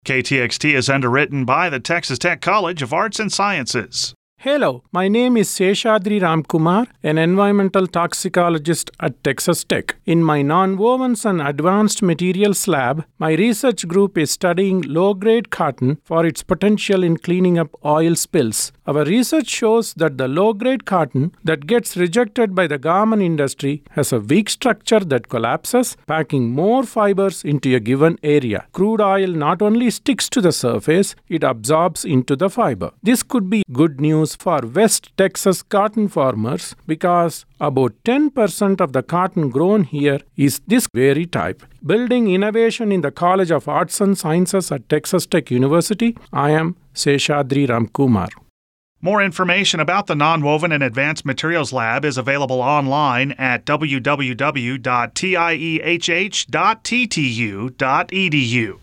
KTXT is underwritten by the Texas Tech College of Arts and Sciences. Hello, my name is Seshadri Ramkumar, an environmental toxicologist at Texas Tech. In my nonwovens and advanced materials lab, my research group is studying low-grade cotton for its potential in cleaning up oil spills. Our research shows that the low-grade cotton that gets rejected by the garment industry has a weak structure that collapses, packing more fibers into a given area. Crude oil not only sticks to the surface, it absorbs into the fiber. This could be good news for West Texas cotton farmers because about 10% of the cotton grown here is this very type. Building innovation in the College of Arts and Sciences at Texas Tech University, I am Seshadri Ramkumar. More information about the Nonwoven and Advanced Materials Lab is available online at www.tiehh.ttu.edu.